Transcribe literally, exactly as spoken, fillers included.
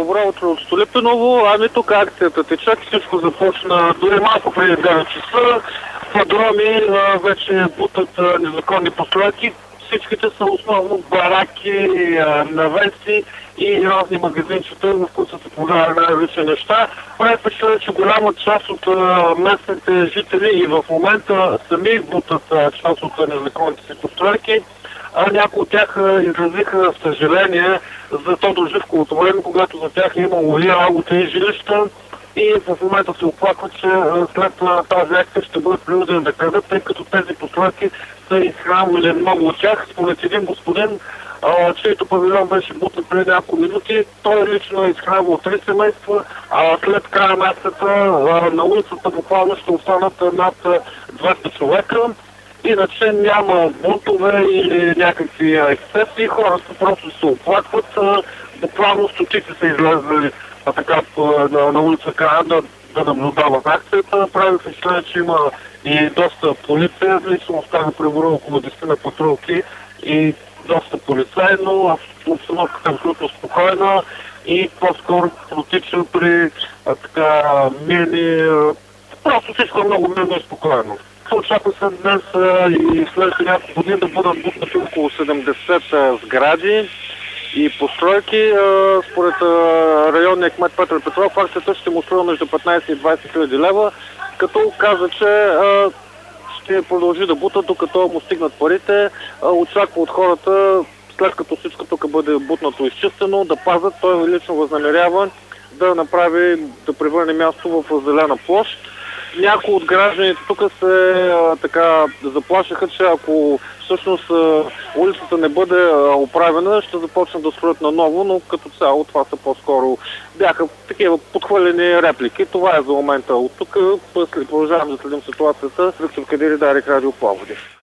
Добро утро от Столипиново. Ами тук акцията тече, всичко започна дори малко преди девет часа. Подроми вече бутат незаконни постройки. Всичките са основно бараки, навеси и разни магазинчета, в които са се продавали най-различни неща. Прави впечатление, че голяма част от местните жители и в момента сами бутат част от незаконните си постройки. А някои от тях изразиха съжаление за Тодор Живковото време, когато за тях е имало и работа и жилища. И в момента се оплакват, че след тази акция ще бъдат принудени да крадат, тъй като тези постройки са изхранвали много от тях. Според един господин, чието павилион беше бутнат преди няколко минути, той лично е изхранвал три семейства, а след края месеца на улицата буквално ще останат над двеста човека. Иначе няма бунтове или някакви ексцесии, хората просто се оплакват, буквално стотици са излезли а така на, на улица края да, да наблюдават акцията. Прави впечатление, че има и доста полиция, лично остана преборува около десет на патрулки и доста полицаи, но обстановката е абсолютно спокойна и по-скоро протича при а, така мирни, просто всичко е много мирно и спокойно. Очаква се днес и след няколко дни да бъдат бутнати около седемдесет сгради и постройки. Според районния кмет Петър Петров, акцията ще му струва между петнайсет и двайсет хиляди лева, като каза, че ще продължи да бута, докато му стигнат парите. Очаква от хората, след като всичко тук бъде бутнато и изчистено, да пазят. Той лично възнамерява да направи, да превърне място в зелена площ. Някои от гражданите тук се а, така заплашиха, че ако всъщност а, улицата не бъде а, оправена, ще започнат да строят наново, но като цяло това са по-скоро бяха такива подхвърлени реплики. Това е за момента от тук. Продължавам да следим ситуацията. Виктор Кадири, Дарик, Радио Пловдив.